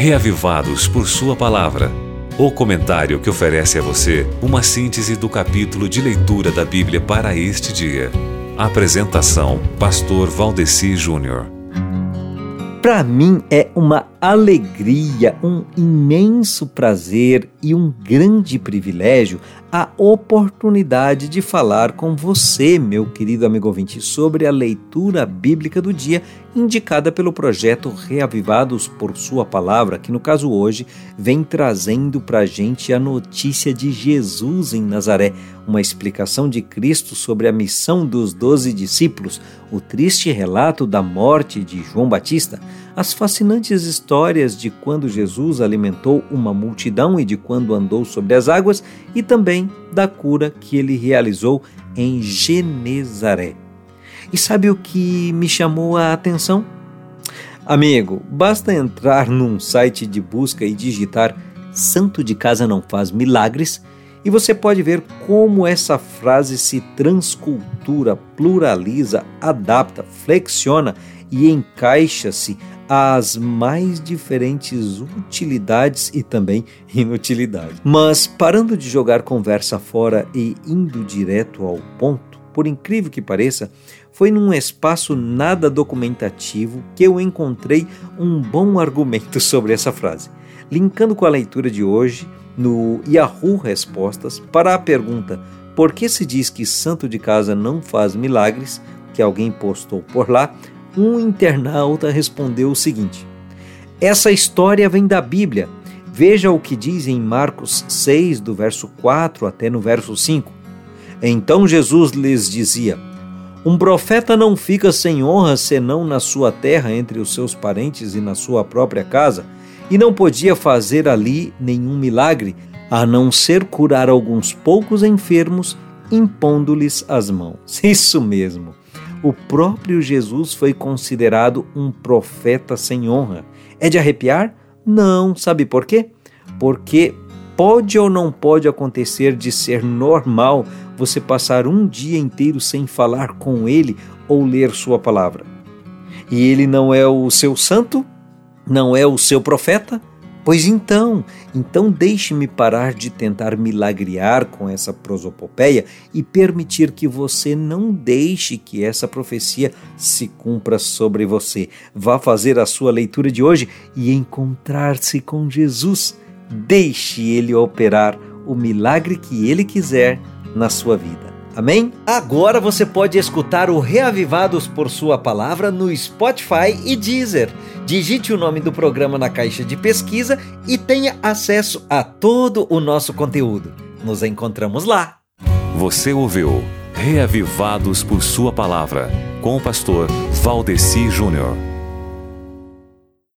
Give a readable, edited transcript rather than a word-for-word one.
Reavivados por Sua Palavra. O comentário que oferece a você uma síntese do capítulo de leitura da Bíblia para este dia. Apresentação: Pastor Valdeci Júnior. Para mim é uma alegria, um imenso prazer e um grande privilégio a oportunidade de falar com você, meu querido amigo ouvinte, sobre a leitura bíblica do dia indicada pelo projeto Reavivados por Sua Palavra, que no caso hoje vem trazendo para a gente a notícia de Jesus em Nazaré, uma explicação de Cristo sobre a missão dos 12 discípulos, o triste relato da morte de João Batista, as fascinantes histórias de quando Jesus alimentou uma multidão e de quando andou sobre as águas e também da cura que ele realizou em Genezaré. E sabe o que me chamou a atenção? Amigo, basta entrar num site de busca e digitar "santo de casa não faz milagres" e você pode ver como essa frase se transcultura, pluraliza, adapta, flexiona e encaixa-se às mais diferentes utilidades e também inutilidades. Mas parando de jogar conversa fora e indo direto ao ponto, por incrível que pareça, foi num espaço nada documentativo que eu encontrei um bom argumento sobre essa frase. Linkando com a leitura de hoje no Yahoo Respostas para a pergunta "Por que se diz que santo de casa não faz milagres?", que alguém postou por lá, um internauta respondeu o seguinte: "Essa história vem da Bíblia. Veja o que diz em Marcos 6, do verso 4 até no verso 5. Então Jesus lhes dizia: um profeta não fica sem honra senão na sua terra, entre os seus parentes e na sua própria casa, e não podia fazer ali nenhum milagre, a não ser curar alguns poucos enfermos, impondo-lhes as mãos." Isso mesmo. O próprio Jesus foi considerado um profeta sem honra. É de arrepiar? Não. Sabe por quê? Porque pode ou não pode acontecer de ser normal você passar um dia inteiro sem falar com ele ou ler sua palavra. E ele não é o seu santo? Não é o seu profeta? Pois então deixe-me parar de tentar milagrear com essa prosopopeia e permitir que você não deixe que essa profecia se cumpra sobre você. Vá fazer a sua leitura de hoje e encontrar-se com Jesus. Deixe ele operar o milagre que ele quiser na sua vida. Amém? Agora você pode escutar o Reavivados por Sua Palavra no Spotify e Deezer. Digite o nome do programa na caixa de pesquisa e tenha acesso a todo o nosso conteúdo. Nos encontramos lá. Você ouviu Reavivados por Sua Palavra, com o pastor Valdeci Júnior.